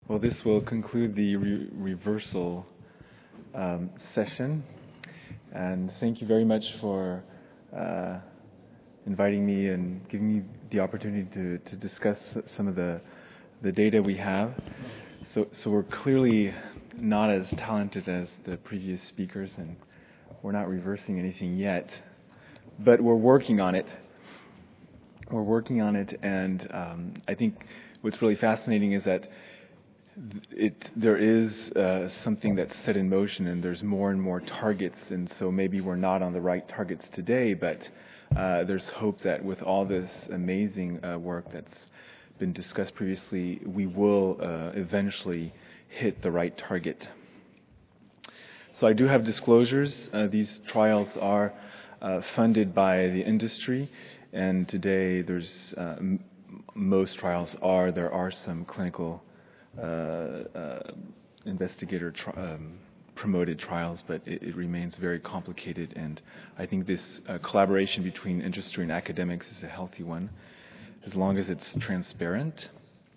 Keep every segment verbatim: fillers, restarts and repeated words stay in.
Well, this will conclude the re- reversal um, session. And thank you very much for uh, inviting me and giving me the opportunity to, to discuss some of the, the data we have. So, so we're clearly not as talented as the previous speakers, and we're not reversing anything yet. But we're working on it. We're working on it, and um, I think what's really fascinating is that It, there is uh, something that's set in motion, and there's more and more targets, and so maybe we're not on the right targets today, but uh, there's hope that with all this amazing uh, work that's been discussed previously, we will uh, eventually hit the right target. So I do have disclosures. Uh, these trials are uh, funded by the industry, and today there's uh, m- most trials are. There are some clinical Uh, uh, investigator tri- um, promoted trials, but it, it remains very complicated, and I think this uh, collaboration between industry and academics is a healthy one, as long as it's transparent.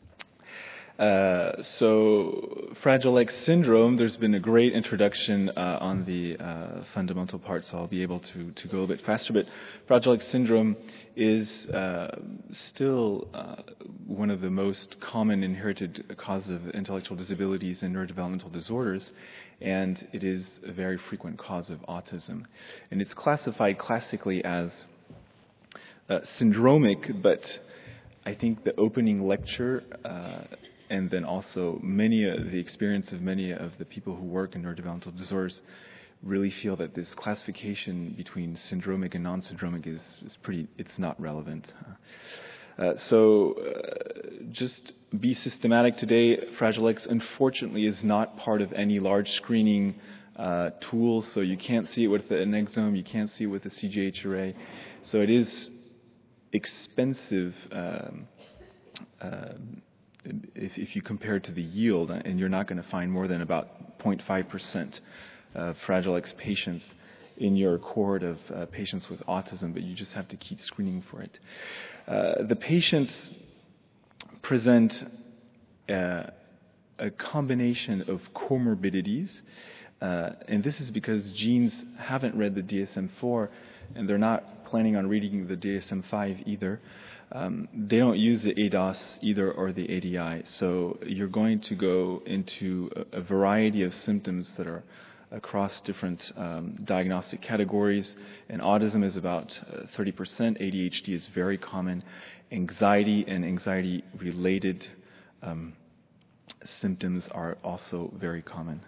Uh, so, Fragile X syndrome, there's been a great introduction uh, on the uh, fundamental part, so I'll be able to, to go a bit faster. But Fragile X syndrome is uh, still uh, one of the most common inherited causes of intellectual disabilities and neurodevelopmental disorders, and it is a very frequent cause of autism. And it's classified classically as uh, syndromic, but I think the opening lecture uh, and then also many uh, the experience of many of the people who work in neurodevelopmental disorders really feel that this classification between syndromic and non-syndromic is, is pretty, it's not relevant. Uh, so uh, just be systematic today. Fragile X, unfortunately, is not part of any large screening uh, tool, so you can't see it with an exome, you can't see it with a C G H array. So it is expensive um, uh, If, if you compare it to the yield, and you're not going to find more than about zero point five percent of Fragile X patients in your cohort of uh, patients with autism, but you just have to keep screening for it. Uh, the patients present uh, a combination of comorbidities, uh, and this is because genes haven't read the D S M four, and they're not planning on reading the D S M five either. Um, they don't use the A D O S either or the A D I, so you're going to go into a, a variety of symptoms that are across different um, diagnostic categories, and autism is about uh, thirty percent, A D H D is very common, anxiety and anxiety-related um, symptoms are also very common.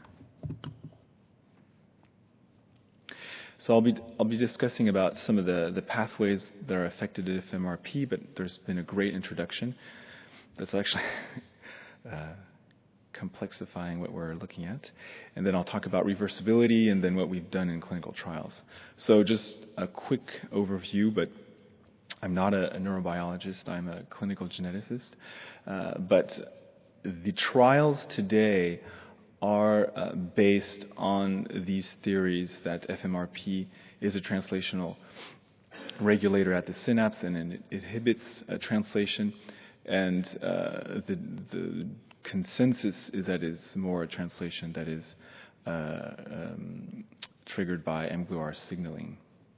So I'll be I'll be discussing about some of the, the pathways that are affected at F M R P, but there's been a great introduction that's actually uh, complexifying what we're looking at. And then I'll talk about reversibility and then what we've done in clinical trials. So just a quick overview, but I'm not a, a neurobiologist, I'm a clinical geneticist. Uh, but the trials today are uh, based on these theories that F M R P is a translational regulator at the synapse and it inhibits uh, translation, and uh, the, the consensus is that it's more a translation that is uh, um, triggered by M G L U R signaling.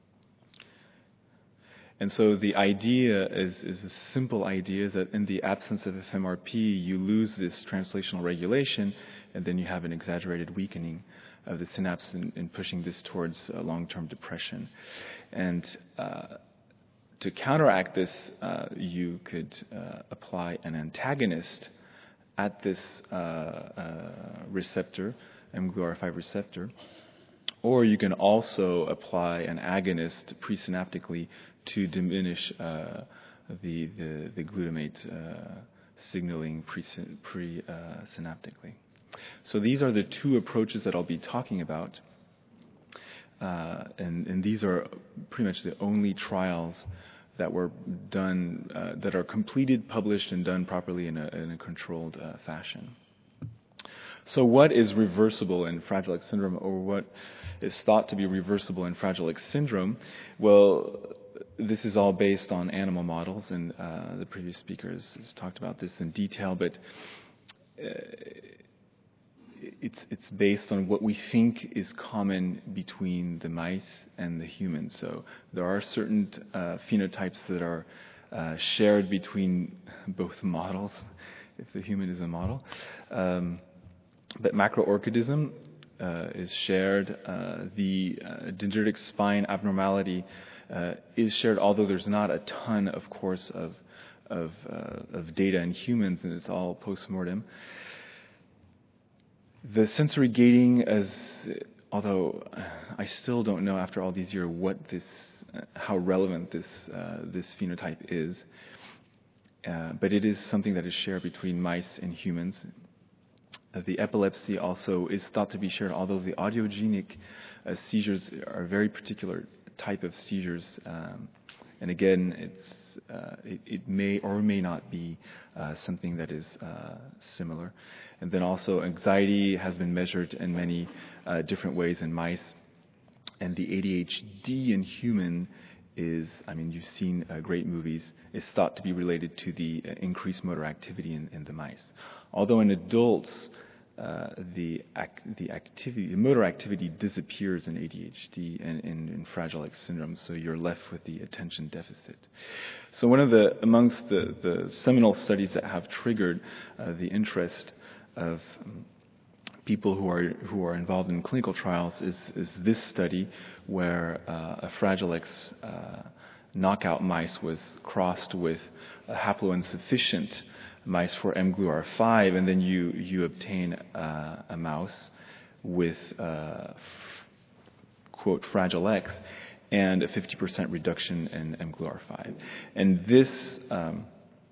And so the idea is, is a simple idea that in the absence of F M R P, you lose this translational regulation, and then you have an exaggerated weakening of the synapse in, in pushing this towards uh, long-term depression. And uh, to counteract this, uh, you could uh, apply an antagonist at this uh, uh, receptor, M G L U R five receptor, or you can also apply an agonist presynaptically to diminish uh, the, the, the glutamate uh, signaling presynaptically. Pre, uh, synaptically. So these are the two approaches that I'll be talking about, uh, and, and these are pretty much the only trials that were done, uh, that are completed, published, and done properly in a, in a controlled uh, fashion. So what is reversible in Fragile X syndrome, or what is thought to be reversible in Fragile X syndrome? Well, this is all based on animal models, and uh, the previous speakers has talked about this in detail, but it's it's based on what we think is common between the mice and the humans. So there are certain uh, phenotypes that are uh, shared between both models, if the human is a model. Um, but macroorchidism uh, is shared. Uh, the uh, dendritic spine abnormality uh, is shared, although there's not a ton, of course, of of, uh, of data in humans, and it's all post-mortem. The sensory gating, as although I still don't know after all these years what this, uh, how relevant this uh, this phenotype is, uh, but it is something that is shared between mice and humans. Uh, the epilepsy also is thought to be shared, although the audiogenic uh, seizures are a very particular type of seizures, um, and again, it's uh, it, it may or may not be uh, something that is uh, similar. And then also anxiety has been measured in many uh, different ways in mice. And the A D H D in human is, I mean, you've seen uh, great movies, is thought to be related to the uh, increased motor activity in, in the mice. Although in adults, uh, the ac- the activity, the motor activity disappears in A D H D and in, in Fragile X syndrome, so you're left with the attention deficit. So one of the, amongst the, the seminal studies that have triggered uh, the interest of um, people who are who are involved in clinical trials is is this study where uh, a Fragile X uh, knockout mice was crossed with a haploinsufficient mice for M G L U R five, and then you you obtain uh, a mouse with uh, f- quote Fragile X and a fifty percent reduction in M G L U R five, and this um,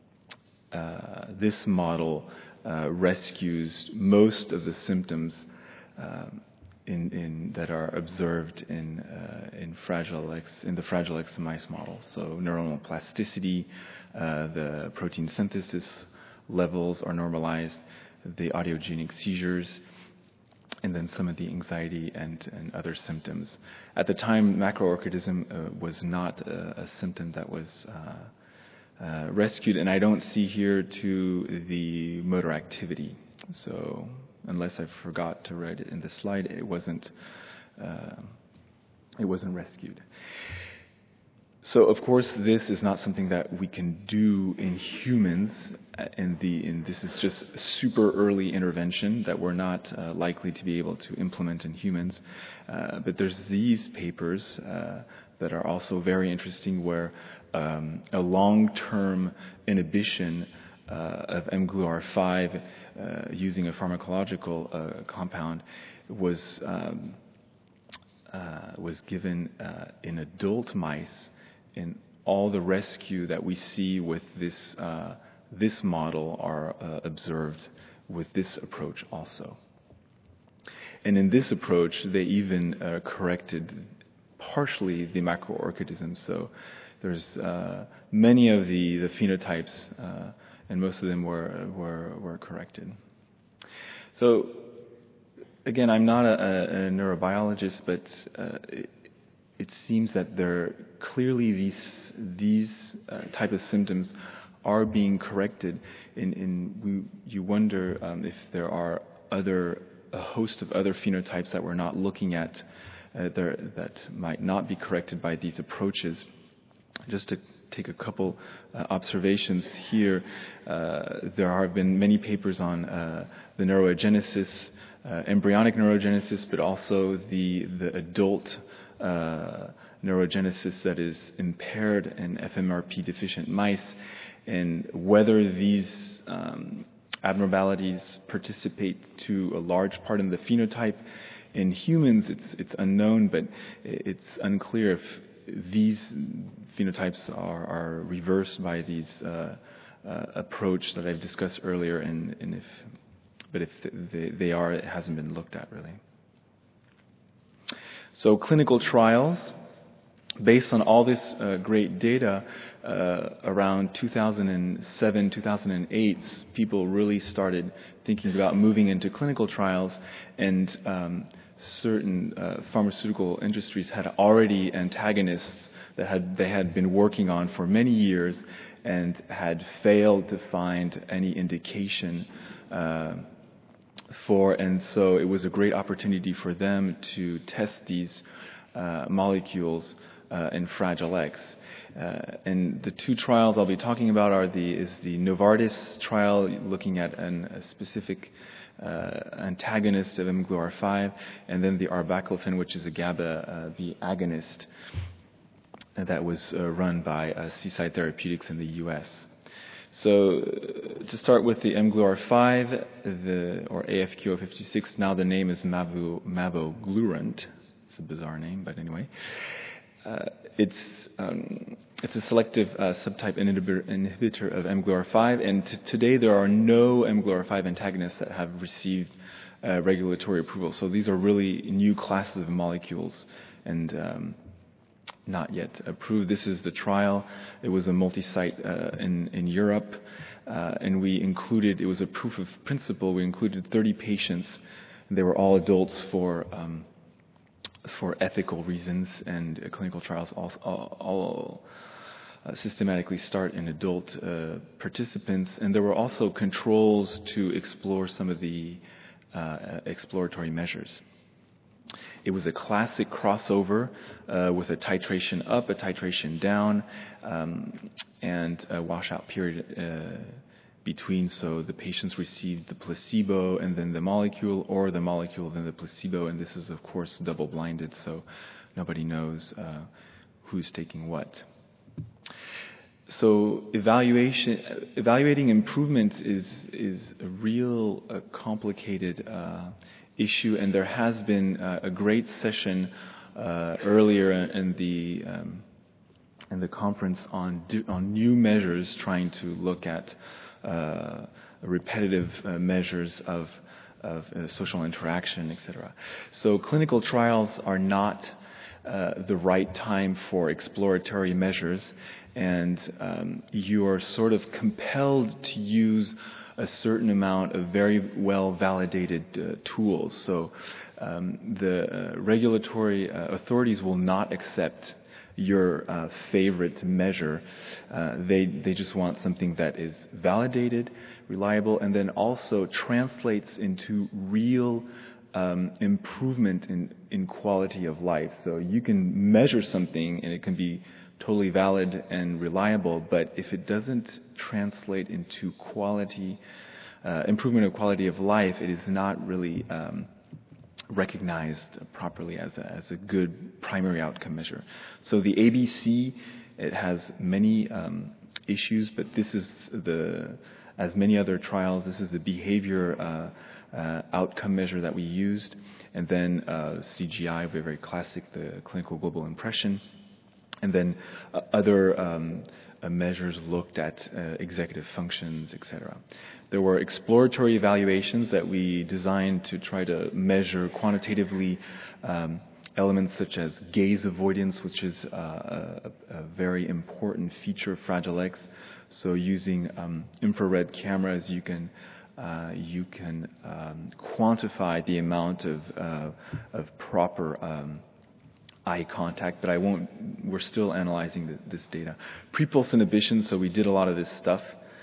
uh, this model Uh, rescues most of the symptoms um, in, in that are observed in uh, in Fragile X in the Fragile X mice model. So neuronal plasticity, uh, the protein synthesis levels are normalized, the audiogenic seizures, and then some of the anxiety and, and other symptoms. At the time, macroorchidism uh, was not a, a symptom that was uh, Uh, rescued, and I don't see here to the motor activity. So, unless I forgot to write it in the slide, it wasn't uh, it wasn't rescued. So, of course, this is not something that we can do in humans, and the and this is just super early intervention that we're not uh, likely to be able to implement in humans. Uh, but there's these papers uh, that are also very interesting, where Um, a long-term inhibition uh, of M G L U R five uh, using a pharmacological uh, compound was um, uh, was given uh, in adult mice, and all the rescue that we see with this uh, this model are uh, observed with this approach also. And in this approach, they even uh, corrected partially the macroorchidism. So there's uh, many of the, the phenotypes, uh, and most of them were, were, were corrected. So, again, I'm not a, a neurobiologist, but uh, it, it seems that there clearly these these uh, type of symptoms are being corrected. In, in we, you wonder um, if there are other a host of other phenotypes that we're not looking at uh, there, that might not be corrected by these approaches. Just to take a couple uh, observations here, uh, there have been many papers on uh, the neurogenesis, uh, embryonic neurogenesis, but also the the adult uh, neurogenesis that is impaired in F M R P deficient mice, and whether these um, abnormalities participate to a large part in the phenotype. In humans, it's it's unknown, but it's unclear if these phenotypes are, are reversed by these uh, uh, approach that I've discussed earlier, and, and if, but if they, they are, it hasn't been looked at really. So clinical trials, based on all this uh, great data, uh, around two thousand seven, two thousand eight, people really started thinking about moving into clinical trials, and um, certain uh, pharmaceutical industries had already antagonists that had they had been working on for many years, and had failed to find any indication uh, for, and so it was a great opportunity for them to test these uh, molecules uh, in Fragile X. Uh, and the two trials I'll be talking about are the is the Novartis trial looking at an, a specific uh, antagonist of M G L U R five, and then the arbaclofen, which is a GABA uh, the agonist uh, that was uh, run by uh, Seaside Therapeutics in the U S. So uh, to start with the M G L U R five, the or A F Q zero five six, now the name is Mavo, Mavoglurant. It's a bizarre name, but anyway. Uh, it's um, it's a selective uh, subtype inhibitor, inhibitor of M G L U R five, and t- today there are no M G L U R five antagonists that have received uh, regulatory approval. So these are really new classes of molecules, and um, not yet approved. This is the trial. It was a multi-site uh, in in Europe, uh, and we included. It was a proof of principle. We included thirty patients. And they were all adults for. Um, for ethical reasons, and uh, clinical trials all, all, all uh, systematically start in adult uh, participants, and there were also controls to explore some of the uh, exploratory measures. It was a classic crossover uh, with a titration up, a titration down, um, and a washout period uh, between, so the patients received the placebo and then the molecule, or the molecule then the placebo, and this is of course double-blinded, so nobody knows uh, who's taking what. So evaluation, evaluating improvements is is a real uh, complicated uh, issue, and there has been uh, a great session uh, earlier in the um, in the conference on do, on new measures trying to look at Uh, repetitive uh, measures of, of uh, social interaction, et cetera. So clinical trials are not uh, the right time for exploratory measures, and um, you are sort of compelled to use a certain amount of very well validated uh, tools. So um, the uh, regulatory uh, authorities will not accept your uh, favorite measure. Uh, they they just want something that is validated, reliable, and then also translates into real um, improvement in, in quality of life. So you can measure something and it can be totally valid and reliable, but if it doesn't translate into quality, uh, improvement of quality of life, it is not really um, recognized properly as a, as a good primary outcome measure. So the A B C, it has many um, issues, but this is the, as many other trials, this is the behavior uh, uh, outcome measure that we used, and then uh, C G I, very, very classic, the clinical global impression, and then uh, other um, uh, measures looked at uh, executive functions, et cetera. There were exploratory evaluations that we designed to try to measure quantitatively um, elements such as gaze avoidance, which is uh, a, a very important feature of Fragile X. So using um, infrared cameras, you can uh, you can um, quantify the amount of uh, of proper um, eye contact, but I won't. We're still analyzing the, this data. Pre-pulse inhibition. So we did a lot of this stuff.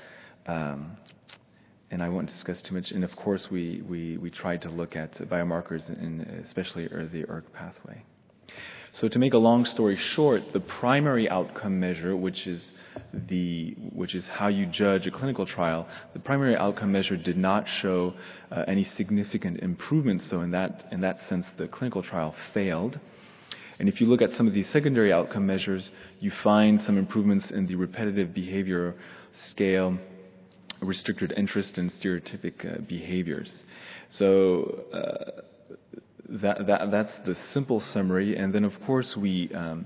Um, And I won't discuss too much. And of course, we, we, we tried to look at biomarkers, in especially the E R K pathway. So to make a long story short, the primary outcome measure, which is the which is how you judge a clinical trial, the primary outcome measure did not show uh, any significant improvement. So in that in that sense, the clinical trial failed. And if you look at some of these secondary outcome measures, you find some improvements in the repetitive behavior scale, restricted interest, and stereotypic uh, behaviors. So uh, that, that that's the simple summary. And then, of course, we um,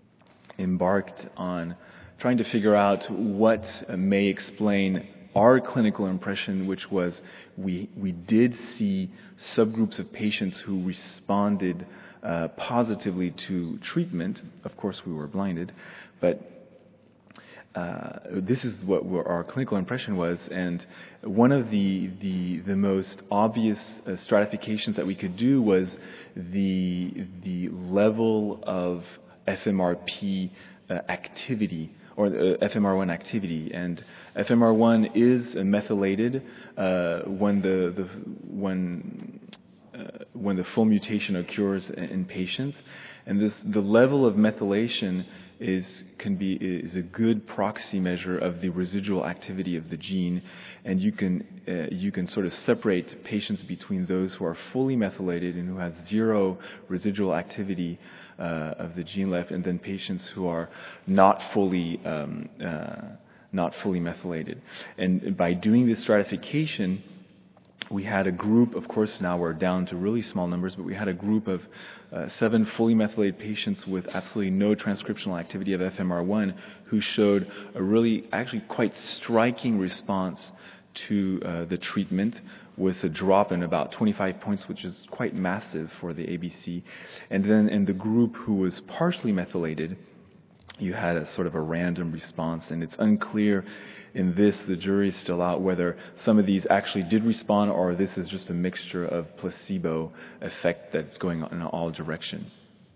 embarked on trying to figure out what uh, may explain our clinical impression, which was we we did see subgroups of patients who responded uh, positively to treatment. Of course, we were blinded, but Uh, this is what our clinical impression was, and one of the the, the most obvious uh, stratifications that we could do was the the level of F M R P uh, activity or uh, F M R one activity. And F M R one is methylated uh, when the, the when uh, when the full mutation occurs in, in patients, and this the level of methylation is can be is a good proxy measure of the residual activity of the gene, and you can uh, you can sort of separate patients between those who are fully methylated and who have zero residual activity uh, of the gene left, and then patients who are not fully um, uh, not fully methylated. And by doing this stratification, we had a group, of course now we're down to really small numbers, but we had a group of uh, seven fully methylated patients with absolutely no transcriptional activity of F M R one who showed a really, actually quite striking response to uh, the treatment, with a drop in about twenty-five points, which is quite massive for the A B C. And then in the group who was partially methylated, you had a sort of a random response, and it's unclear in this, the jury is still out, whether some of these actually did respond or this is just a mixture of placebo effect that's going on in all directions.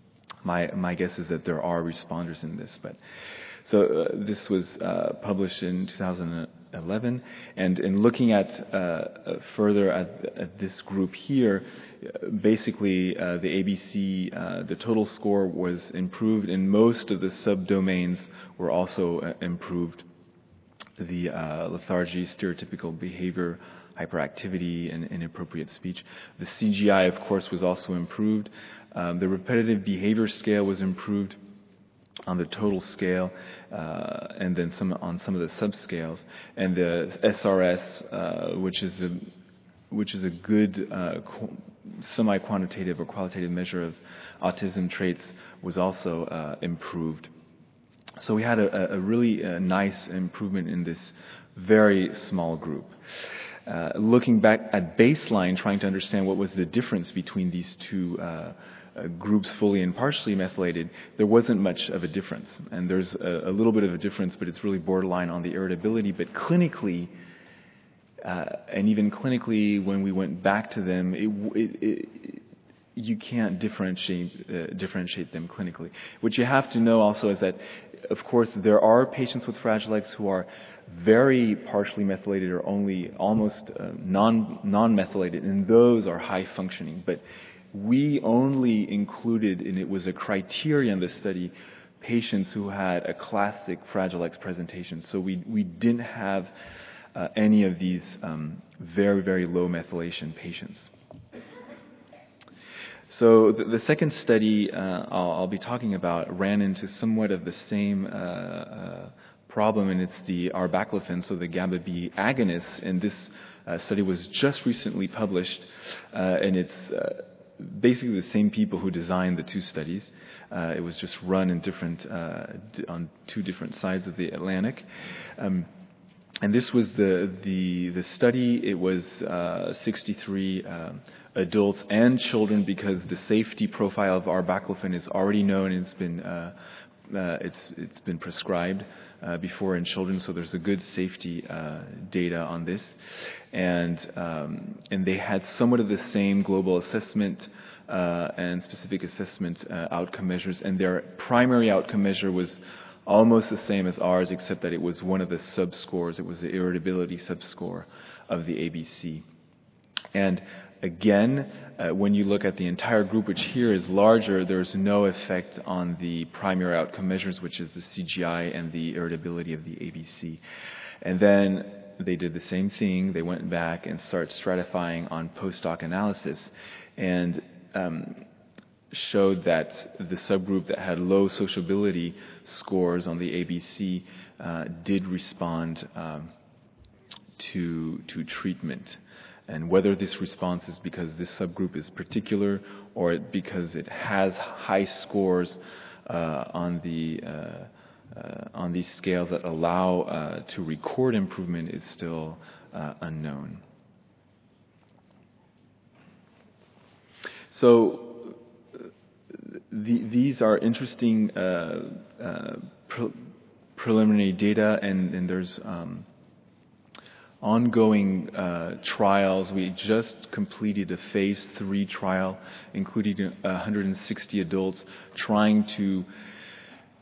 My my guess is that there are responders in this, but so uh, this was uh, published in two thousand eleven, and in looking at uh, further at, at this group here, basically uh, the A B C, uh, the total score was improved, and most of the subdomains were also uh, improved. The uh, lethargy, stereotypical behavior, hyperactivity, and inappropriate speech. The C G I, of course, was also improved. Um, the repetitive behavior scale was improved on the total scale, uh, and then some on some of the subscales. And the S R S, uh, which is a which is a good uh, qu- semi-quantitative or qualitative measure of autism traits, was also uh, improved. So we had a, a really uh, nice improvement in this very small group. Uh, looking back at baseline, trying to understand what was the difference between these two uh, uh, groups, fully and partially methylated, there wasn't much of a difference. And there's a, a little bit of a difference, but it's really borderline on the irritability. But clinically, uh, and even clinically, when we went back to them, it, it, it you can't differentiate uh, differentiate them clinically. What you have to know also is that, of course, there are patients with Fragile X who are very partially methylated or only almost uh, non non-methylated, and those are high functioning. But we only included, and it was a criteria in the study, patients who had a classic Fragile X presentation. So we we didn't have uh, any of these um, very very low methylation patients. So the, the second study uh, I'll, I'll be talking about ran into somewhat of the same uh, uh, problem, and it's the arbaclofen, so the GABA B agonist. And this uh, study was just recently published, uh, and it's uh, basically the same people who designed the two studies. Uh, it was just run in different uh, d- on two different sides of the Atlantic. Um, And this was the the the study. It was uh, sixty-three uh, adults and children, because the safety profile of arbaclofen is already known, and it's been uh, uh, it's it's been prescribed uh, before in children. So there's a good safety uh, data on this, and um, and they had somewhat of the same global assessment uh, and specific assessment uh, outcome measures, and their primary outcome measure was almost the same as ours, except that it was one of the subscores. It was the irritability subscore of the A B C. And again, uh, when you look at the entire group, which here is larger, there's no effect on the primary outcome measures, which is the C G I and the irritability of the A B C. And then they did the same thing. They went back and started stratifying on post-hoc analysis, and um, showed that the subgroup that had low sociability scores on the A B C uh, did respond um, to to treatment. And whether this response is because this subgroup is particular or because it has high scores uh, on the uh, uh, on these scales that allow uh, to record improvement is still uh, unknown. So The, these are interesting uh, uh, pre- preliminary data, and, and there's um, ongoing uh, trials. We just completed a phase three trial, including one hundred sixty adults, trying to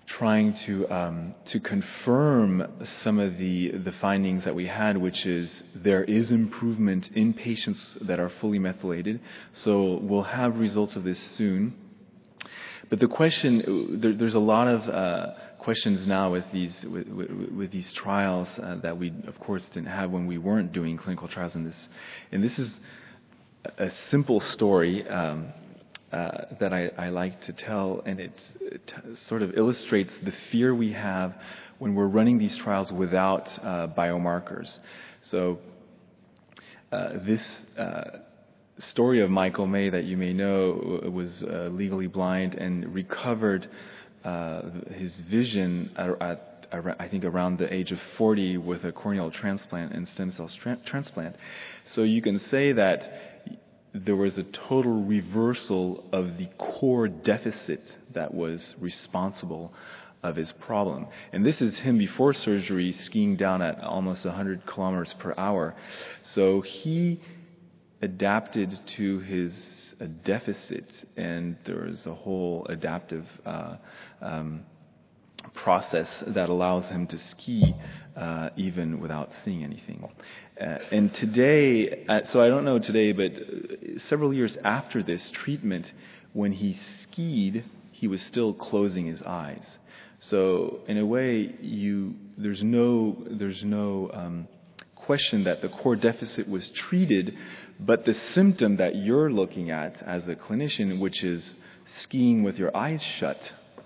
trying to um, to confirm some of the the findings that we had, which is there is improvement in patients that are fully methylated. So we'll have results of this soon. But the question, there, there's a lot of uh, questions now with these with, with, with these trials uh, that we, of course, didn't have when we weren't doing clinical trials in this. And this is a simple story um, uh, that I, I like to tell, and it, it sort of illustrates the fear we have when we're running these trials without uh, biomarkers. So uh, this uh, story of Michael May that you may know was uh, legally blind and recovered uh, his vision at, at, I think around the age of forty with a corneal transplant and stem cell tra- transplant. So you can say that there was a total reversal of the core deficit that was responsible of his problem. And this is him before surgery, skiing down at almost one hundred kilometers per hour. So he adapted to his uh, deficit, and there is a whole adaptive uh, um, process that allows him to ski uh, even without seeing anything. Uh, and today, uh, so I don't know today, but uh, several years after this treatment, when he skied, he was still closing his eyes. So in a way, you there's no there's no um, question that the core deficit was treated, but the symptom that you're looking at as a clinician, which is skiing with your eyes shut,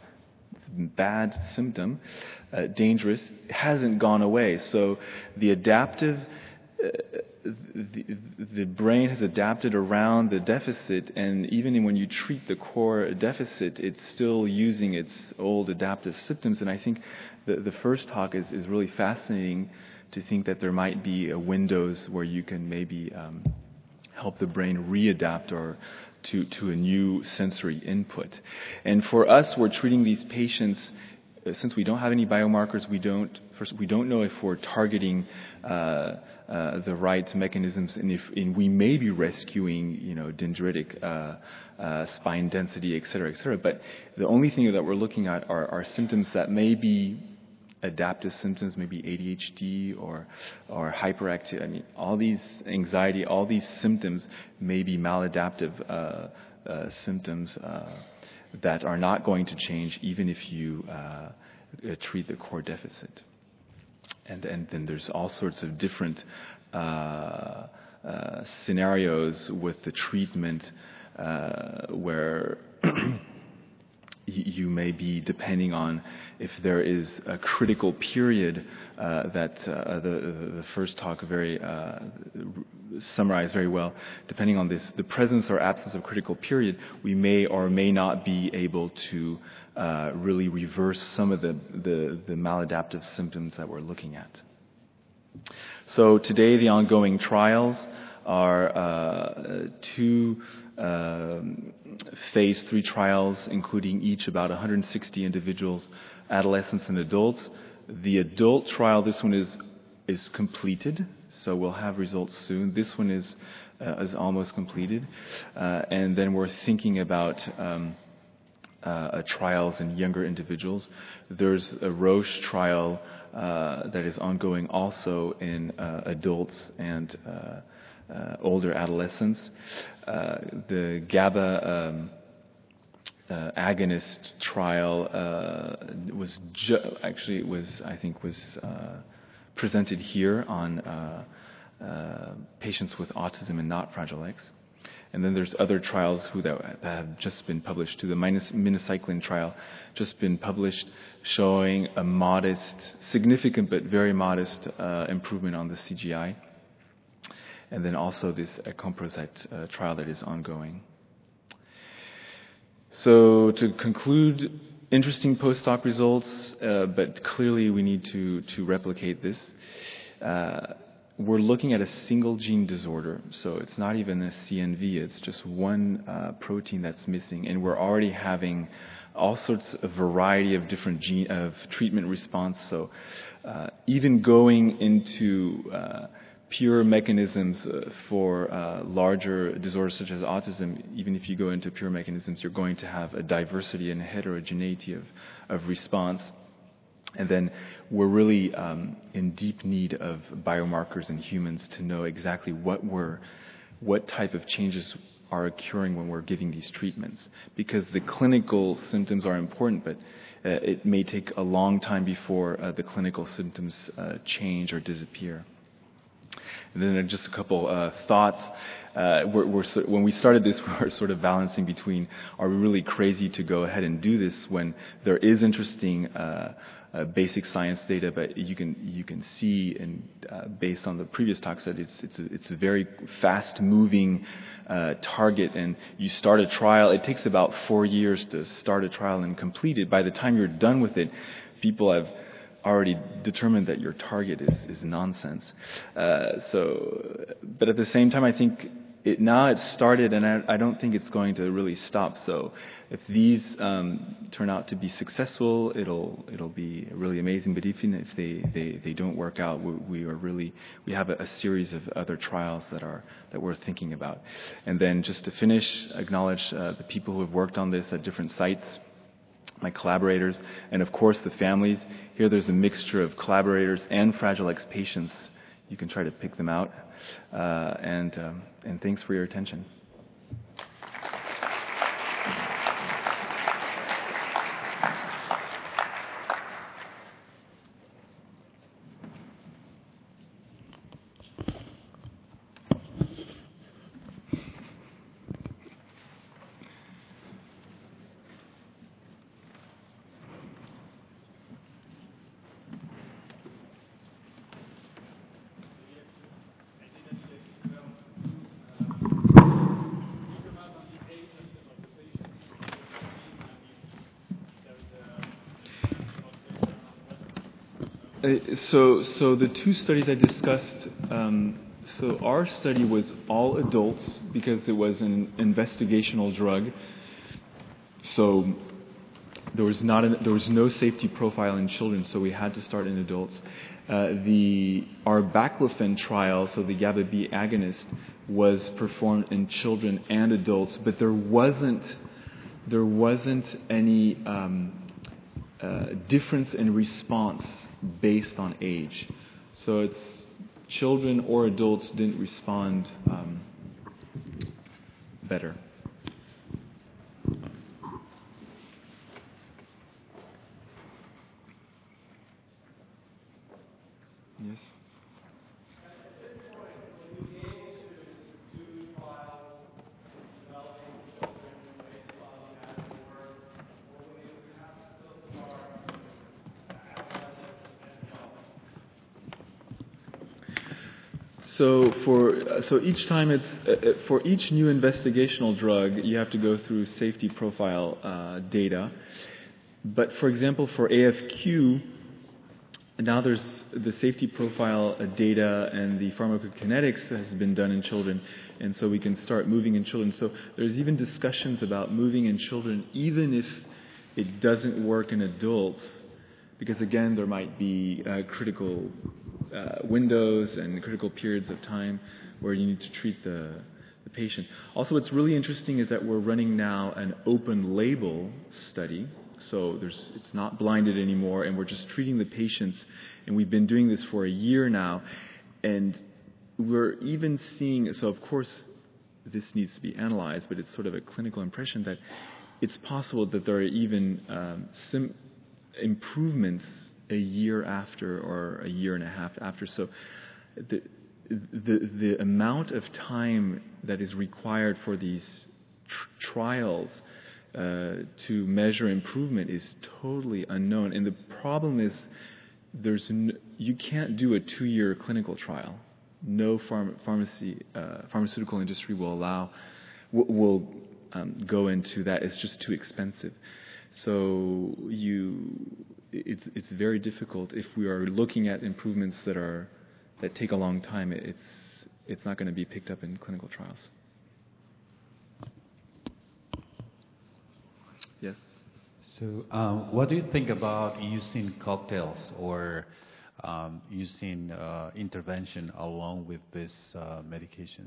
bad symptom, uh, dangerous, hasn't gone away. So the adaptive, uh, the, the brain has adapted around the deficit, and even when you treat the core deficit, it's still using its old adaptive symptoms. And I think the, the first talk is, is really fascinating to think that there might be a windows where you can maybe um, help the brain readapt or to, to a new sensory input. And for us, we're treating these patients, uh, since we don't have any biomarkers, we don't first we don't know if we're targeting uh, uh, the right mechanisms, and if and we may be rescuing, you know, dendritic uh, uh, spine density, et cetera, et cetera. But the only thing that we're looking at are, are symptoms that may be adaptive symptoms, maybe A D H D or or hyperactive. I mean, all these anxiety, all these symptoms may be maladaptive uh, uh, symptoms uh, that are not going to change even if you uh, uh, treat the core deficit. And and then there's all sorts of different uh, uh, scenarios with the treatment uh, where you may be depending on if there is a critical period uh, that uh, the, the first talk very uh, summarized very well. Depending on this, the presence or absence of critical period, we may or may not be able to uh, really reverse some of the, the, the maladaptive symptoms that we're looking at. So today, the ongoing trials are uh, two Um, phase three trials, including each about one hundred sixty individuals, adolescents and adults. The adult trial, this one is is completed, so we'll have results soon. This one is uh, is almost completed, uh, and then we're thinking about um, uh, trials in younger individuals. There's a Roche trial uh, that is ongoing also in uh, adults and uh, Uh, older adolescents. Uh, the GABA um, uh, agonist trial uh, was ju- actually it was I think was uh, presented here on uh, uh, patients with autism and not Fragile X. And then there's other trials who that have just been published too. The minocycline trial just been published, showing a modest, significant but very modest uh, improvement on the C G I. And then also this Composite uh, trial that is ongoing. So to conclude, interesting post-hoc results, uh, but clearly we need to, to replicate this. Uh, we're looking at a single gene disorder, so it's not even a C N V, it's just one uh, protein that's missing, and we're already having all sorts of variety of different gene of treatment response. So uh, even going into uh, pure mechanisms uh, for uh, larger disorders such as autism, even if you go into pure mechanisms, you're going to have a diversity and a heterogeneity of, of response. And then we're really um, in deep need of biomarkers in humans to know exactly what we're, what type of changes are occurring when we're giving these treatments. Because the clinical symptoms are important, but uh, it may take a long time before uh, the clinical symptoms uh, change or disappear. And then just a couple uh, thoughts. Uh, we're, we're so, when we started this, we were sort of balancing between, are we really crazy to go ahead and do this when there is interesting uh, uh, basic science data, but you can you can see, and uh, based on the previous talks, that it's it's a, it's a very fast-moving uh, target, and you start a trial. It takes about four years to start a trial and complete it. By the time you're done with it, people have already determined that your target is, is nonsense. Uh, so, but at the same time, I think it, now it's started, and I, I don't think it's going to really stop. So, if these um, turn out to be successful, it'll it'll be really amazing. But even if they, they, they don't work out, we, we are really we have a, a series of other trials that are that we're thinking about. And then just to finish, acknowledge uh, the people who have worked on this at different sites, my collaborators, and of course the families. Here there's a mixture of collaborators and Fragile X patients. You can try to pick them out. Uh, and, um, and thanks for your attention. Uh, so, so the two studies I discussed, um, so our study was all adults because it was an investigational drug. So there was not an, there was no safety profile in children, so we had to start in adults. Uh, the our baclofen trial, so the GABA B agonist, was performed in children and adults, but there wasn't there wasn't any um, uh, difference in response based on age. So it's children or adults didn't respond um, better. Yes. So for so each time it's uh, for each new investigational drug, you have to go through safety profile uh, data. But for example, for A F Q, now there's the safety profile uh, data, and the pharmacokinetics has been done in children, and so we can start moving in children. So there's even discussions about moving in children, even if it doesn't work in adults, because again, there might be uh, critical uh, windows and critical periods of time where you need to treat the, the patient. Also, what's really interesting is that we're running now an open label study. So there's, it's not blinded anymore, and we're just treating the patients. And we've been doing this for a year now. And we're even seeing, so of course this needs to be analyzed, but it's sort of a clinical impression that it's possible that there are even um, sim- improvements a year after or a year and a half after. So the, the, the amount of time that is required for these tr- trials Uh, to measure improvement is totally unknown. And the problem is, there's no, you can't do a two-year clinical trial. No pharm- pharmacy, uh, pharmaceutical industry will allow, will, will um, go into that. It's just too expensive. So you, it's it's very difficult. If we are looking at improvements that are that take a long time, it's it's not going to be picked up in clinical trials. Yes. So, um, what do you think about using cocktails or um, using uh, intervention along with these uh, medications?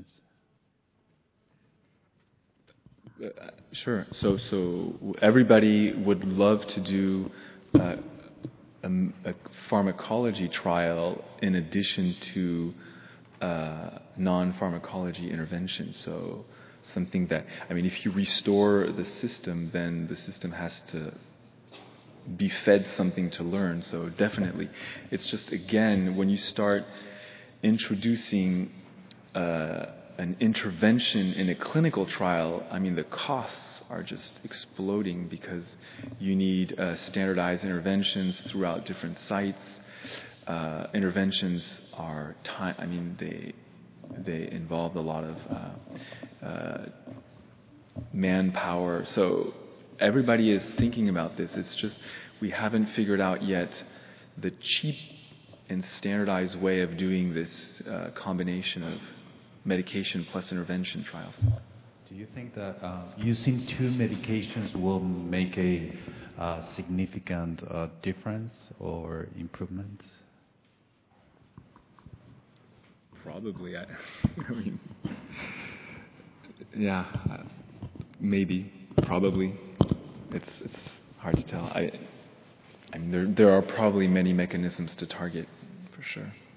Uh, sure. So, so everybody would love to do uh, a, a pharmacology trial in addition to uh, non-pharmacology intervention. So, something that, I mean, if you restore the system, then the system has to be fed something to learn. So, definitely, it's just again when you start introducing uh, an intervention in a clinical trial, I mean, the costs are just exploding because you need uh, standardized interventions throughout different sites. Uh, interventions are time. I mean, they they involve a lot of uh, uh, manpower. So everybody is thinking about this. It's just we haven't figured out yet the cheap and standardized way of doing this uh, combination of medication plus intervention trials. Do you think that uh, using two medications will make a uh, significant uh, difference or improvement? Probably. I, I mean, yeah, uh, maybe, probably. It's it's hard to tell. I, I mean, there there are probably many mechanisms to target, for sure.